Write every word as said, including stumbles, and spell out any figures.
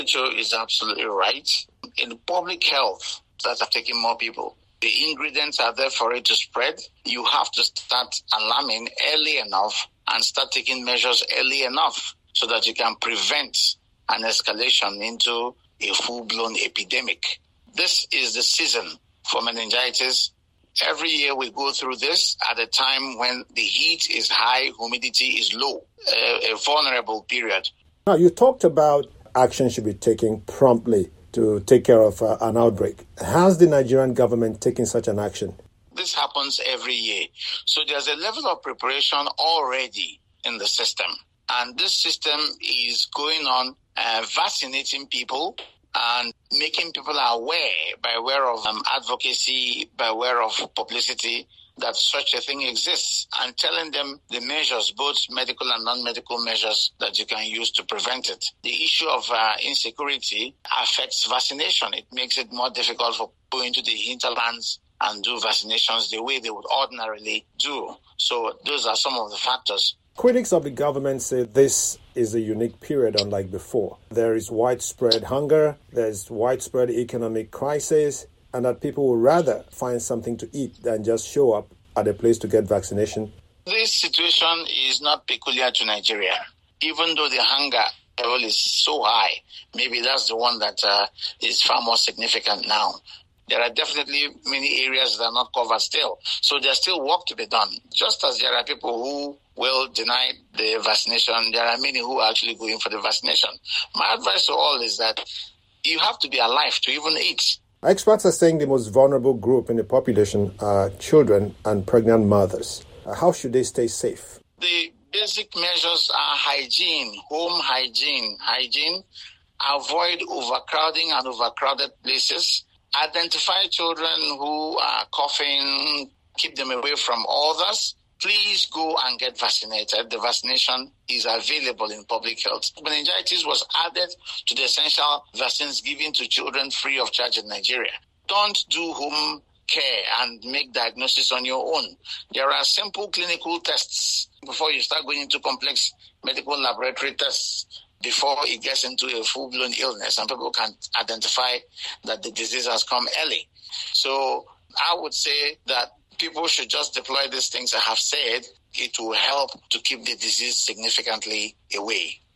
Joe is absolutely right. In public health, that are taking more people. The ingredients are there for it to spread. You have to start alarming early enough and start taking measures early enough so that you can prevent an escalation into a full-blown epidemic. This is the season for meningitis. Every year we go through this at a time when the heat is high, humidity is low, a, a vulnerable period. Now, you talked about action should be taken promptly to take care of uh, an outbreak. Has the Nigerian government taken such an action? This happens every year. So there's a level of preparation already in the system. And this system is going on uh, vaccinating people and making people aware by way of um, advocacy, by way of publicity, that such a thing exists, and telling them the measures, both medical and non-medical measures, that you can use to prevent it. The issue of uh, insecurity affects vaccination. It makes it more difficult for people into the hinterlands and do vaccinations the way they would ordinarily do. So those are some of the factors. Critics of the government say this is a unique period unlike before. There is widespread hunger, there's widespread economic crisis, and that people would rather find something to eat than just show up at a place to get vaccination. This situation is not peculiar to Nigeria. Even though the hunger level is so high, maybe that's the one that uh, is far more significant now. There are definitely many areas that are not covered still. So there's still work to be done. Just as there are people who will deny the vaccination, there are many who are actually going for the vaccination. My advice to all is that you have to be alive to even eat. Experts are saying the most vulnerable group in the population are children and pregnant mothers. How should they stay safe? The basic measures are hygiene, home hygiene. Hygiene, avoid overcrowding and overcrowded places. Identify children who are coughing, keep them away from others. Please go and get vaccinated. The vaccination is available in public health. Meningitis was added to the essential vaccines given to children free of charge in Nigeria. Don't do home care and make diagnosis on your own. There are simple clinical tests before you start going into complex medical laboratory tests before it gets into a full-blown illness, and people can identify that the disease has come early. So I would say that people should just deploy these things I have said. It will help to keep the disease significantly away.